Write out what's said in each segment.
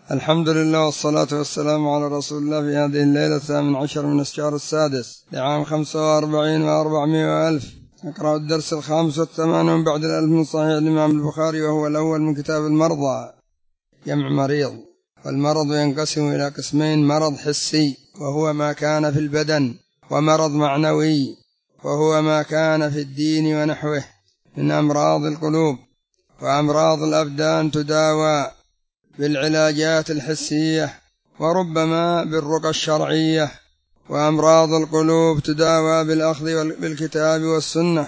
الحمد لله والصلاة والسلام على رسول الله في هذه الليلة 18 من الشهر السادس لعام 45 و400 ألف. نقرأ الدرس 85 بعد 1000 من صحيح الإمام البخاري، وهو الأول من كتاب المرضى، جمع مريض. والمرض ينقسم إلى قسمين: مرض حسي وهو ما كان في البدن، ومرض معنوي وهو ما كان في الدين ونحوه من أمراض القلوب. وأمراض الأبدان تداوى بالعلاجات الحسية وربما بالرقى الشرعية، وأمراض القلوب تداوى بالأخذ بالكتاب والسنة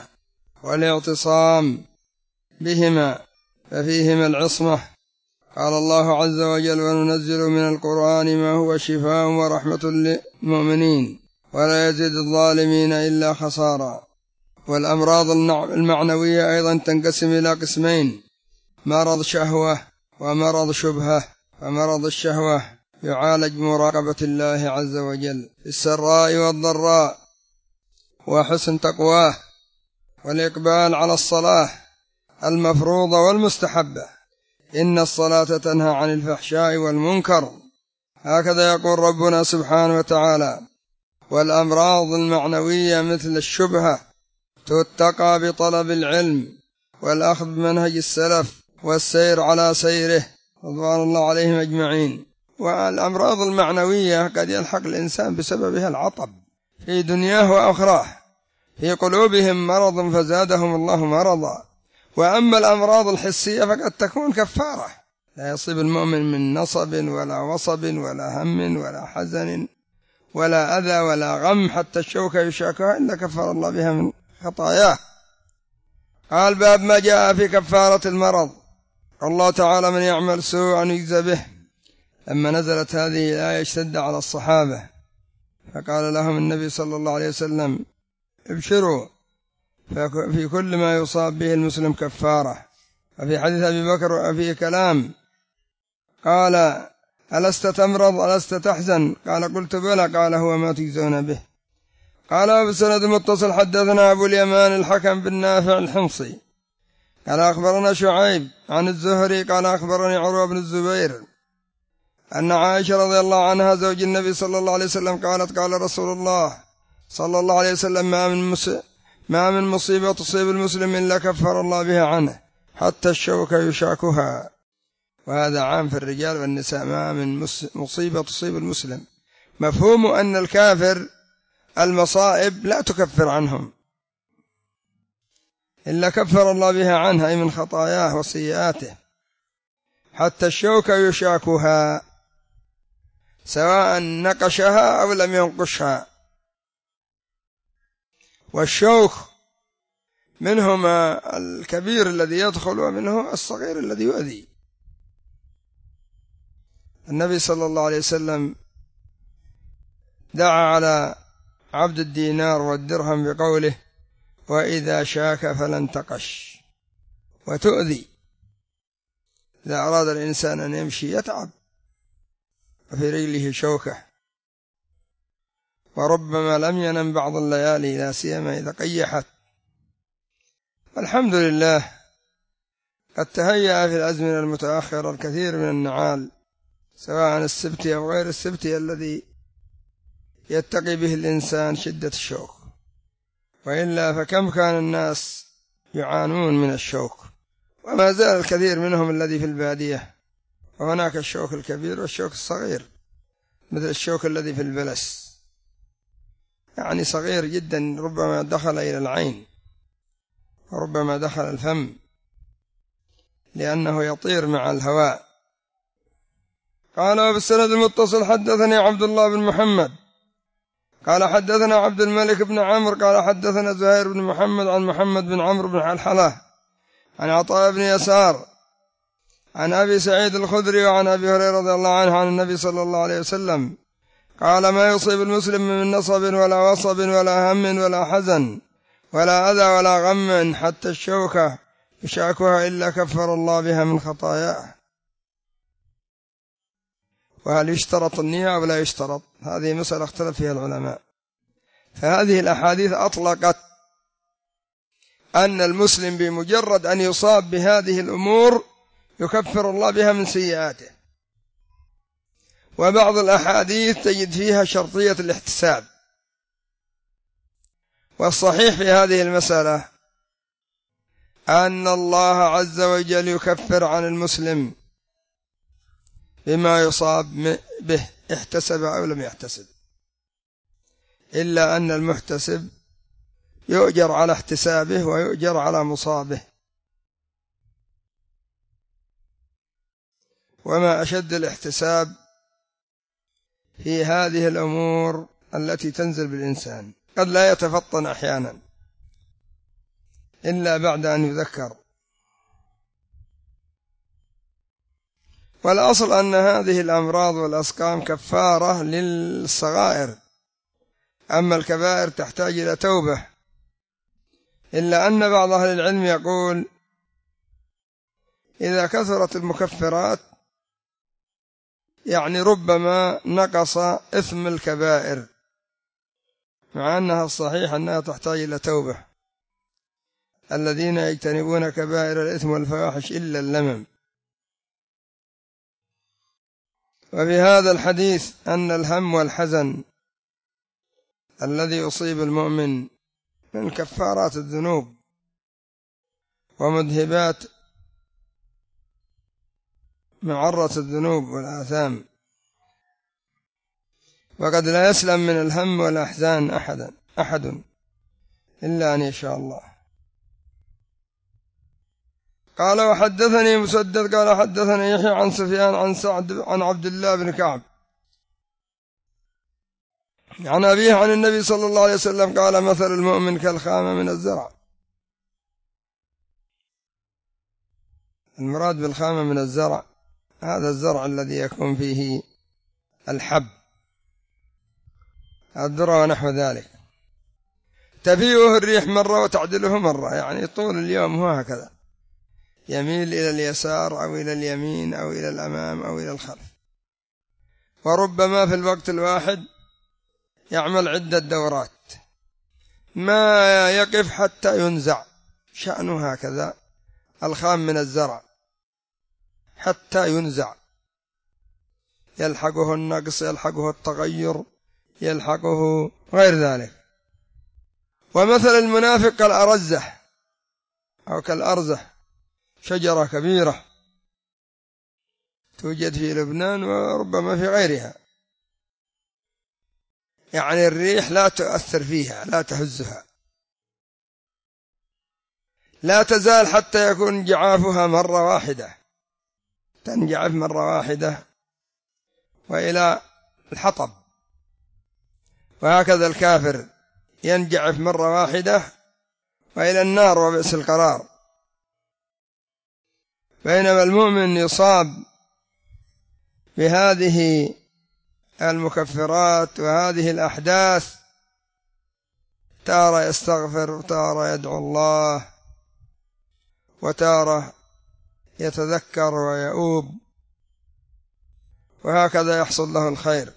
والاعتصام بهما، ففيهما العصمة. قال الله عز وجل: وننزل من القرآن ما هو شفاء ورحمة للمؤمنين ولا يزيد الظالمين إلا خسارا. والأمراض المعنوية أيضا تنقسم إلى قسمين: مرض شهوة ومرض شبهة. فمرض الشهوة يعالج بمراقبة الله عز وجل في السراء والضراء وحسن تقواه والإقبال على الصلاة المفروضة والمستحبة. إن الصلاة تنهى عن الفحشاء والمنكر، هكذا يقول ربنا سبحانه وتعالى. والأمراض المعنوية مثل الشبهة تتقى بطلب العلم والأخذ بمنهج السلف والسير على سيره رضوان الله عليهم أجمعين. والأمراض المعنوية قد يلحق الإنسان بسببها العطب في دنياه وأخراه، في قلوبهم مرض فزادهم الله مرضا. وأما الأمراض الحسية فقد تكون كفارة، لا يصيب المؤمن من نصب ولا وصب ولا هم ولا حزن ولا أذى ولا غم حتى الشوكة يشاكها إلا كفر الله بها من خطاياه. قال: باب ما جاء في كفارة المرض. الله تعالى: من يعمل سوءا يجزى به. لما نزلت هذه الآية اشتد على الصحابة، فقال لهم النبي صلى الله عليه وسلم: ابشروا، في كل ما يصاب به المسلم كفارة. وفي حديث أبي بكر فيه كلام، قال: ألست تمرض ألست تحزن؟ قال: قلت بلى. قال: هو ما تجزون به. قال: بسند المتصل حدثنا أبو اليمان الحكم بن نافع الحمصي قال: أخبرنا شعيب عن الزهري قال: أخبرني عروة بن الزبير أن عائشة رضي الله عنها زوج النبي صلى الله عليه وسلم قالت: قال رسول الله صلى الله عليه وسلم: ما من مصيبة تصيب المسلم إلا كفر الله بها عنه حتى الشوكة يشاكها. وهذا عام في الرجال والنساء: ما من مصيبة تصيب المسلم. مفهوم أن الكافر المصائب لا تكفر عنهم إلا كفر الله بها عنها، أي من خطاياه وسيئاته، حتى الشوكة يشاكها، سواء نقشها أو لم ينقشها. والشوك منهما الكبير الذي يدخل ومنه الصغير الذي يؤذي. النبي صلى الله عليه وسلم دعا على عبد الدينار والدرهم بقوله: وإذا شاك فلن تقش. وتؤذي إذا أراد الإنسان أن يمشي يتعب وفي رجله شوكة، وربما لم ينم بعض الليالي لا سيما إذا قيحت. الحمد لله قد تهيأ في الأزمنة المتأخرة الكثير من النعال، سواء السبتي أو غير السبتي، الذي يتقي به الإنسان شدة الشوك، وإلا فكم كان الناس يعانون من الشوك، وما زال الكثير منهم الذي في البادية. وهناك الشوك الكبير والشوك الصغير، مثل الشوك الذي في البلس، يعني صغير جدا، ربما دخل إلى العين وربما دخل الفم لأنه يطير مع الهواء. قال: وبالسند المتصل حدثني عبد الله بن محمد قال: حدثنا عبد الملك بن عمرو قال: حدثنا زهير بن محمد عن محمد بن عمرو بن الحلة عن عطاء بن يسار عن أبي سعيد الخدري وعن أبي هريرة رضي الله عنه عن النبي صلى الله عليه وسلم قال: ما يصيب المسلم من نصب ولا وصب ولا هم ولا حزن ولا أذى ولا غم حتى الشوكة يشاكها إلا كفر الله بها من خطاياه. وهل يشترط النية أو لا يشترط؟ هذه مسألة اختلف فيها العلماء. فهذه الأحاديث أطلقت أن المسلم بمجرد أن يصاب بهذه الأمور يكفر الله بها من سيئاته، وبعض الأحاديث تجد فيها شرطية الاحتساب. والصحيح في هذه المسألة أن الله عز وجل يكفر عن المسلم بما يصاب به احتسب أو لم يحتسب، إلا أن المحتسب يؤجر على احتسابه ويؤجر على مصابه. وما أشد الاحتساب في هذه الأمور التي تنزل بالإنسان، قد لا يتفطن أحيانا إلا بعد أن يذكر. والأصل أن هذه الأمراض والأسقام كفارة للصغائر، أما الكبائر تحتاج إلى توبة. إلا أن بعض أهل العلم يقول إذا كثرت المكفرات يعني ربما نقص إثم الكبائر، مع أنها الصحيح أنها تحتاج إلى توبة. الذين يجتنبون كبائر الإثم والفواحش إلا اللمم. وفي هذا الحديث أن الهم والحزن الذي يصيب المؤمن من كفارات الذنوب ومذهبات معرة الذنوب والآثام، وقد لا يسلم من الهم والأحزان أحد إلا أن يشاء الله. قال وحدثني مسدد قال حدثني يحيى عن سفيان عن سعد عن عبد الله بن كعب عن أبيه عن النبي صلى الله عليه وسلم قال مثل المؤمن كالخامة من الزرع. المراد بالخامة من الزرع هذا الزرع الذي يكون فيه الحب، الذرة ونحو ذلك، تفيئه الريح مرة وتعدله مرة، يعني طول اليوم هو هكذا، يميل إلى اليسار أو إلى اليمين أو إلى الأمام أو إلى الخلف، وربما في الوقت الواحد يعمل عدة دورات، ما يقف حتى ينزع. شأنه هكذا الخام من الزرع حتى ينزع، يلحقه النقص، يلحقه التغير، يلحقه غير ذلك. ومثل المنافق كالأرزة أو كالأرزة، شجرة كبيرة توجد في لبنان وربما في غيرها، يعني الريح لا تؤثر فيها، لا تهزها، لا تزال حتى يكون جعافها مرة واحدة، تنجعف مرة واحدة وإلى الحطب. وهكذا الكافر ينجعف مرة واحدة وإلى النار وبئس القرار. بينما المؤمن يصاب بهذه المكفرات وهذه الأحداث، تارة يستغفر وتارة يدعو الله وتارة يتذكر ويؤوب، وهكذا يحصل له الخير.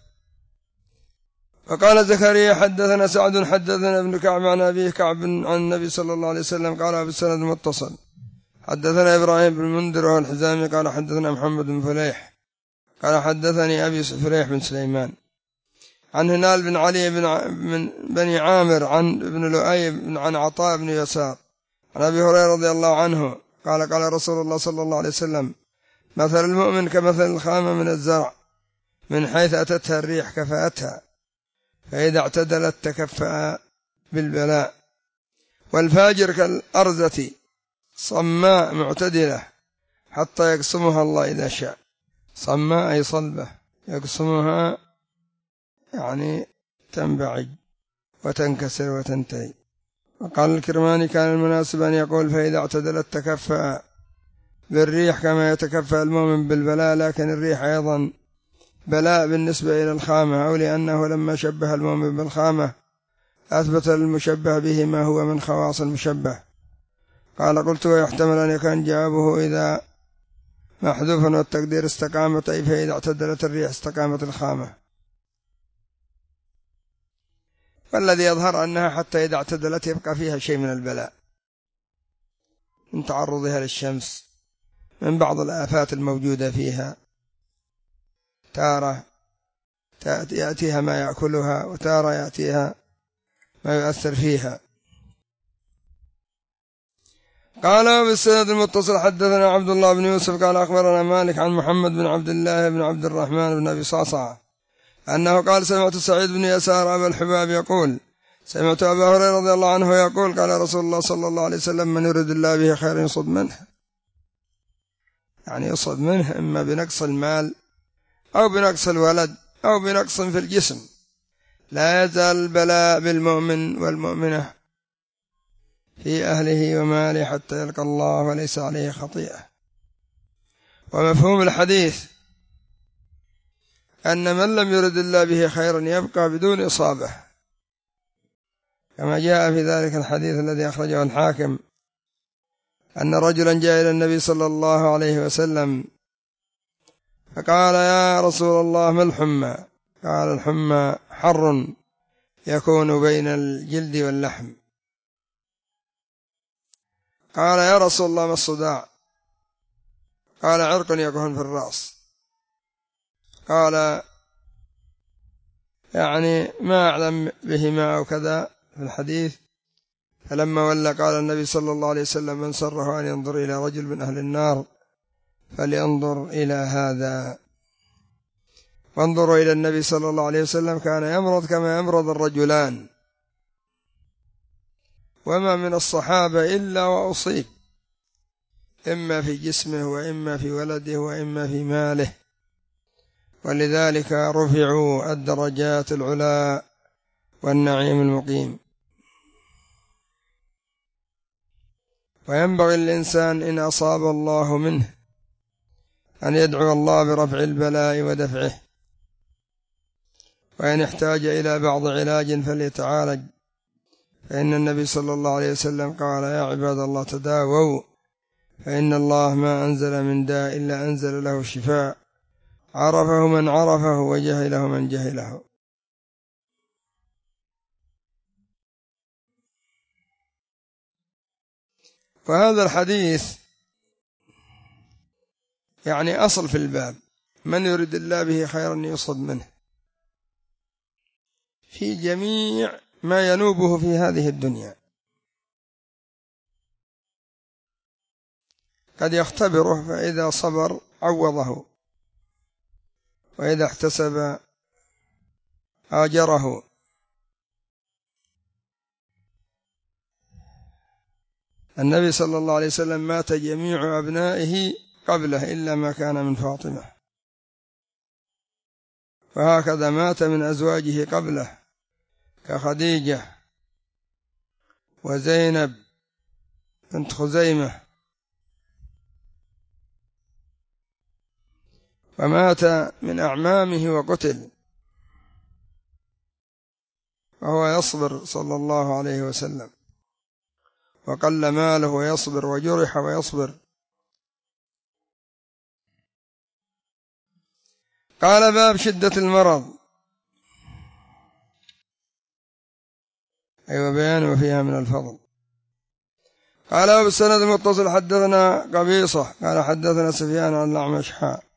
فقال زكريا حدثنا سعد حدثنا ابن كعب عن أبيه كعب عن النبي صلى الله عليه وسلم قال بالسند المتصل حدثنا إبراهيم بن المنذر والحزامي قال حدثنا محمد بن فليح قال حدثني أبي فليح بن سليمان عن هلال بن علي من بني عامر عن ابن لؤي عن عطاء بن يسار عن أبي هريرة رضي الله عنه قال قال رسول الله صلى الله عليه وسلم مثل المؤمن كمثل الخامة من الزرع، من حيث أتتها الريح كفأتها، فإذا اعتدلت تكفأ بالبلاء. والفاجر كالأرزة صماء معتدلة حتى يقسمها الله إذا شاء. صماء أي صلبة، يقسمها يعني تنبعج وتنكسر وتنتهي. وقال الكرماني كان المناسب أن يقول فإذا اعتدلت تكفأ بالريح كما يتكفأ المؤمن بالبلاء، لكن الريح أيضا بلاء بالنسبة إلى الخامة، أو لأنه لما شبه المؤمن بالخامة أثبت المشبه به ما هو من خواص المشبه. قال قلت ويحتمل أن يكون جوابه إذا محذوفا والتقدير استقامت، أي فإذا اعتدلت الريح استقامت الخامة. والذي يظهر أنها حتى إذا اعتدلت يبقى فيها شيء من البلاء من تعرضها للشمس، من بعض الآفات الموجودة فيها، تارة يأتيها ما يأكلها، وتارة يأتيها ما يؤثر فيها. قال بالسند المتصل حدثنا عبد الله بن يوسف قال أخبرنا مالك عن محمد بن عبد الله بن عبد الرحمن بن أبي صعصعة أنه قال سمعت سعيد بن يسار أبا الحباب يقول سمعت أبا هريرة رضي الله عنه يقول قال رسول الله صلى الله عليه وسلم من يرد الله به خير يصب منه، يعني يصب منه إما بنقص المال أو بنقص الولد أو بنقص في الجسم. لا يزال البلاء بالمؤمن والمؤمنة في أهله وماله حتى يلقى الله وليس عليه خطيئة. ومفهوم الحديث أن من لم يرد الله به خيرا يبقى بدون إصابة، كما جاء في ذلك الحديث الذي أخرجه الحاكم أن رجلا جاء إلى النبي صلى الله عليه وسلم فقال يا رسول الله ما الحمى؟ قال الحمى حر يكون بين الجلد واللحم. قال يا رسول الله ما الصداع؟ قال عرق يكون في الرأس. قال يعني ما أعلم بهما أو كذا في الحديث. فلما ولى قال النبي صلى الله عليه وسلم من سره أن ينظر إلى رجل من أهل النار فلينظر إلى هذا. وانظروا إلى النبي صلى الله عليه وسلم كان يمرض كما يمرض الرجلان، وما من الصحابة إلا وأصيب إما في جسمه وإما في ولده وإما في ماله، ولذلك رفعوا الدرجات العلا والنعيم المقيم. وينبغي الإنسان إن أصاب الله منه أن يدعو الله برفع البلاء ودفعه، وإن احتاج إلى بعض علاج فليتعالج، فإن النبي صلى الله عليه وسلم قال يا عباد الله تداووا فإن الله ما أنزل من داء إلا أنزل له شفاء عرفه من عرفه وجهله من جهله. وهذا الحديث يعني أصل في الباب، من يرد الله به خيرا يصب منه في جميع ما ينوبه في هذه الدنيا. قد يختبره فإذا صبر عوضه، وإذا احتسب آجره. النبي صلى الله عليه وسلم مات جميع أبنائه قبله إلا ما كان من فاطمة، وهكذا مات من أزواجه قبله كخديجة وزينب بنت خزيمة، ومات من أعمامه وقتل وهو يصبر صلى الله عليه وسلم، وقل ماله ويصبر، وجرح ويصبر. قال باب شدة المرض، أيوة بيان وفيها من الفضل. قال بالسند المتصل حدثنا قبيصة قال حدثنا سفيان عن الأعمش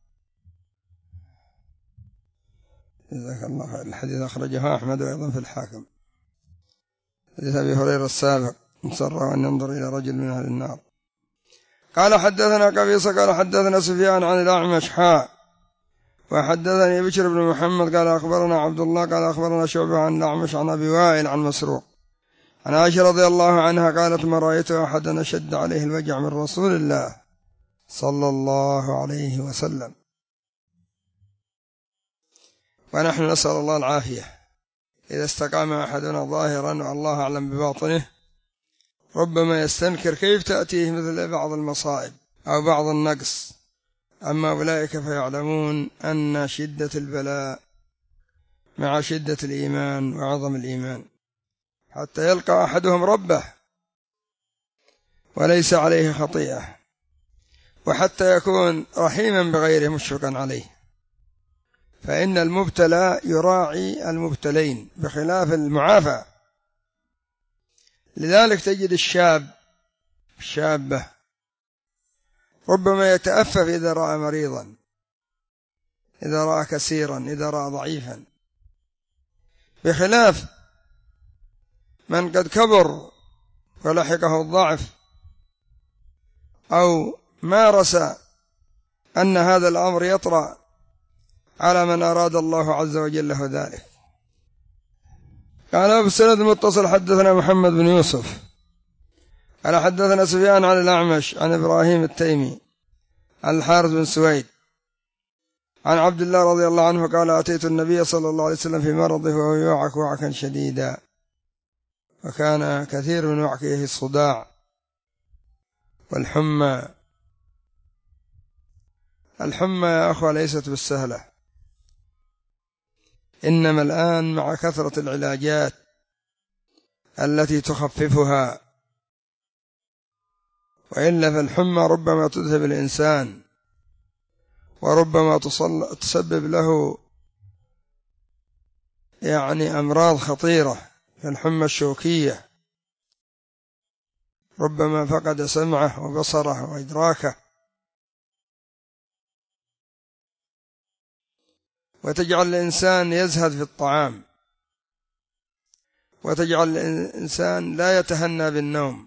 جزاك الله خير. الحديث أخرجه أحمد وأيضا في الحاكم، حديث أبي هريرة السابق سره أن ينظر إلى رجل من أهل النار. قال حدثنا قبيصة قال حدثنا سفيان عن الأعمش وحدثني بشر بن محمد قال أخبرنا عبد الله قال أخبرنا شعبة عن الأعمش عن أبي وائل عن مسروق عن عائشة رضي الله عنها قالت ما رأيت أحدا أشد عليه الوجع من رسول الله صلى الله عليه وسلم. ونحن نسأل الله العافية. إذا استقام أحدنا ظاهرا والله أعلم بباطنه ربما يستنكر كيف تأتيه مثل بعض المصائب أو بعض النقص، أما أولئك فيعلمون أن شدة البلاء مع شدة الإيمان وعظم الإيمان، حتى يلقى أحدهم ربه وليس عليه خطيئة، وحتى يكون رحيما بغيره مشفقا عليه، فإن المبتلى يراعي المبتلين بخلاف المعافى. لذلك تجد الشابة ربما يتأفف إذا رأى مريضا، إذا رأى كسيرا، إذا رأى ضعيفا، بخلاف من قد كبر ولحقه الضعف أو مارس أن هذا الأمر يطرأ على من أراد الله عز وجل له ذلك. قال بالسند المتصل حدثنا محمد بن يوسف قال حدثنا سفيان عن الأعمش عن إبراهيم التيمي عن الحارث بن سويد عن عبد الله رضي الله عنه قال أتيت النبي صلى الله عليه وسلم في مرضه وهو يوعك وعكا شديدا، وكان كثير من وعكه الصداع والحمى. الحمى يا أخوة ليست بالسهلة، إنما الآن مع كثرة العلاجات التي تخففها، وإلا فالحمى ربما تذهب الإنسان وربما تسبب له أمراض خطيرة كالحمى الشوكية، ربما فقد سمعه وبصره وإدراكه، وتجعل الإنسان يزهد في الطعام، وتجعل الإنسان لا يتهنى بالنوم،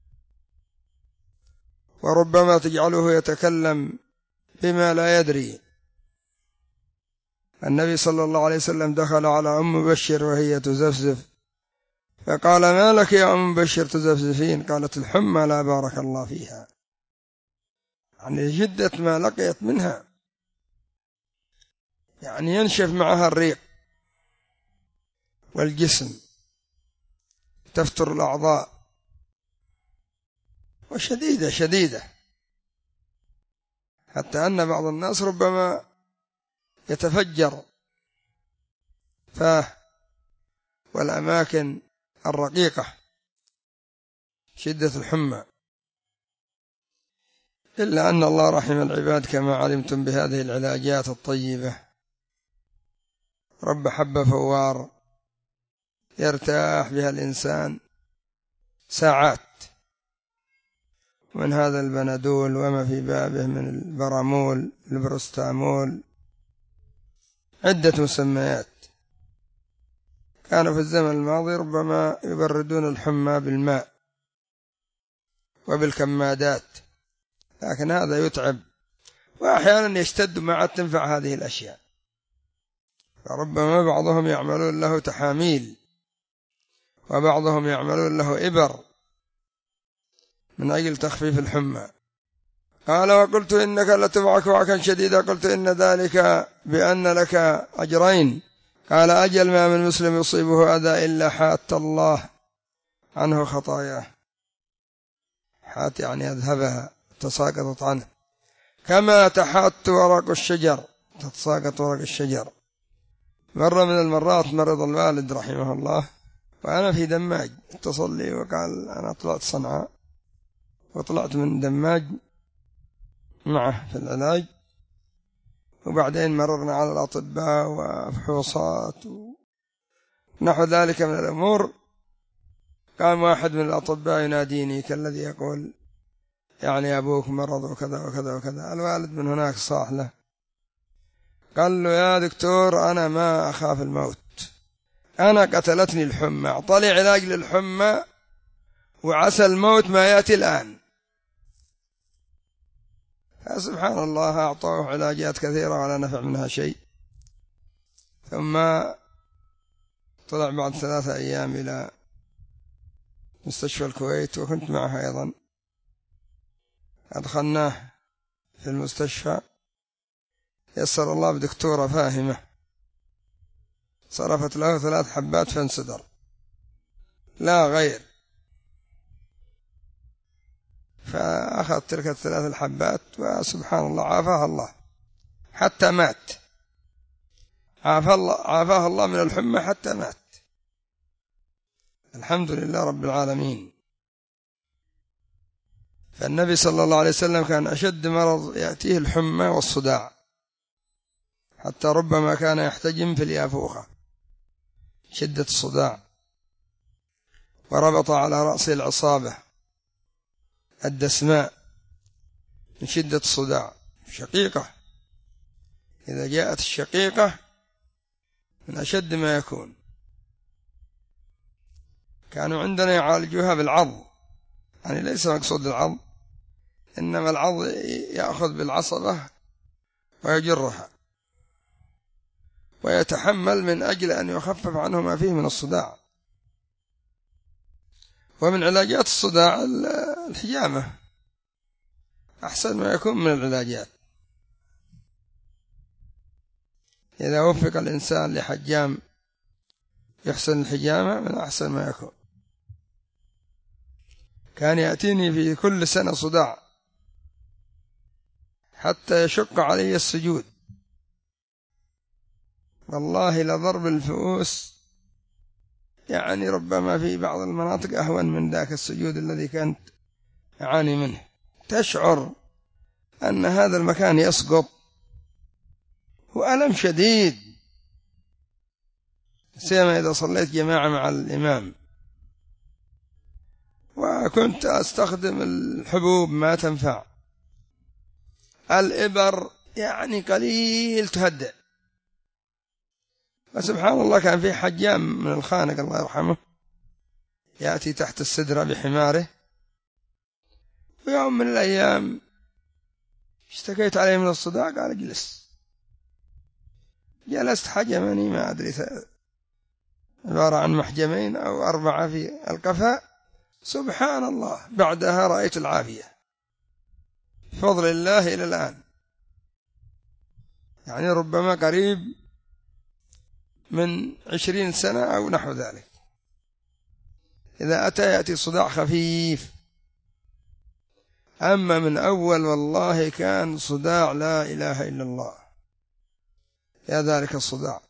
وربما تجعله يتكلم بما لا يدري. النبي صلى الله عليه وسلم دخل على أم بشر وهي تزفزف، فقال ما لك يا أم بشر تزفزفين؟ قالت الحمى لا بارك الله فيها، جدة ما لقيت منها، ينشف معها الريق والجسم، تفتر الأعضاء، وشديدة شديدة، حتى أن بعض الناس ربما يتفجر فاه والأماكن الرقيقة شدة الحمى. إلا أن الله رحم العباد كما علمتم بهذه العلاجات الطيبة، رب حب فوار يرتاح بها الإنسان ساعات، من هذا البنادول وما في بابه من البرامول البروستامول، عدة مسميات. كانوا في الزمن الماضي ربما يبردون الحمى بالماء وبالكمادات، لكن هذا يتعب، وأحيانا يشتد ما عاد تنفع هذه الأشياء، فربما بعضهم يعملون له تحاميل، وبعضهم يعملون له إبر من أجل تخفيف الحمى. قال وقلت إنك لتوعك وعكا شديدا، قلت إن ذلك بأن لك أجرين. قال أجل ما من مسلم يصيبه أذى إلا حات الله عنه خطاياه، حات أذهبها تساقطت عنه، كما تحات ورق الشجر، تتساقط ورق الشجر. مرة من المرات مرض الوالد رحمه الله وأنا في دماج، اتصل لي وقال أنا طلعت صنعاء وطلعت من دماج معه في العلاج، وبعدين مررنا على الأطباء وفحوصات ونحو ذلك من الأمور. قام واحد من الأطباء يناديني كالذي يقول أبوك مرض وكذا وكذا وكذا. الوالد من هناك صاح له، قال له يا دكتور أنا ما أخاف الموت، أنا قتلتني الحمى، أعطى علاج للحمى وعسى الموت ما يأتي الآن. سبحان الله، أعطوه علاجات كثيرة ولا نفع منها شيء. ثم طلع بعد 3 أيام إلى مستشفى الكويت، وكنت معه أيضا. أدخلناه في المستشفى، يسر الله بدكتورة فاهمة صرفت له 3 حبات فانسدر لا غير، فأخذ تلك 3 الحبات وسبحان الله عافاه الله حتى مات، عافاه الله من الحمى حتى مات، الحمد لله رب العالمين. فالنبي صلى الله عليه وسلم كان أشد مرض يأتيه الحمى والصداع، حتى ربما كان يحتجم في اليافوخة شدة الصداع، وربط على رأسه العصابة الدسماء من شدة الصداع، شقيقة، إذا جاءت الشقيقة من أشد ما يكون. كانوا عندنا يعالجوها بالعض، يعني ليس مقصود العض، إنما العض يأخذ بالعصبة ويجرها ويتحمل من أجل أن يخفف عنه ما فيه من الصداع. ومن علاجات الصداع الحجامة أحسن ما يكون من العلاجات. إذا وفق الإنسان لحجام يحسن الحجامة من أحسن ما يكون. كان يأتيني في كل سنة صداع حتى يشق علي السجود، والله لضرب الفؤوس يعني ربما في بعض المناطق أهون من ذاك السجود الذي كانت أعاني منه. تشعر أن هذا المكان يسقط وألم شديد، سيما إذا صليت جماعة مع الإمام. وكنت أستخدم الحبوب ما تنفع، الإبر يعني قليل تهدئ. فسبحان الله كان في حجام من الخانق الله يرحمه يأتي تحت السدرة بحماره، في يوم من الأيام اشتكيت عليه من الصداع، قال اجلس. جلست، حجمني ما أدري عبارة عن محجمين أو 4 في القفاء. سبحان الله، بعدها رأيت العافية بفضل الله إلى الآن، يعني ربما قريب من 20 سنة أو نحو ذلك. إذا أتى يأتي صداع خفيف، أما من أول والله كان صداع لا إله إلا الله يا ذلك الصداع،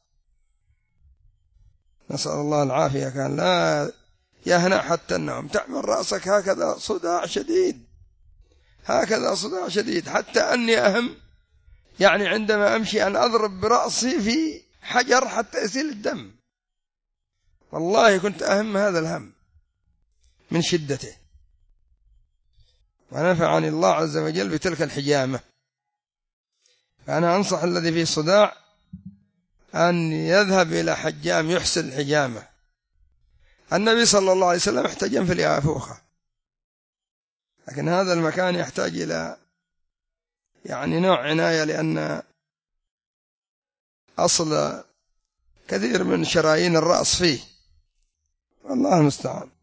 نسأل الله العافية. كان لا يهنأ حتى النوم، تعمل رأسك هكذا صداع شديد، هكذا صداع شديد، حتى أني أهم يعني عندما أمشي أن أضرب برأسي في حجر حتى يسيل الدم، والله كنت أهم هذا الهم من شدته. ونفعني الله عز وجل بتلك الحجامة. فأنا أنصح الذي فيه صداع أن يذهب إلى حجام يحسن الحجامة. النبي صلى الله عليه وسلم احتجم في اليافوخة، لكن هذا المكان يحتاج إلى يعني نوع عناية، لأن أصل كثير من شرايين الرأس فيه، والله المستعان.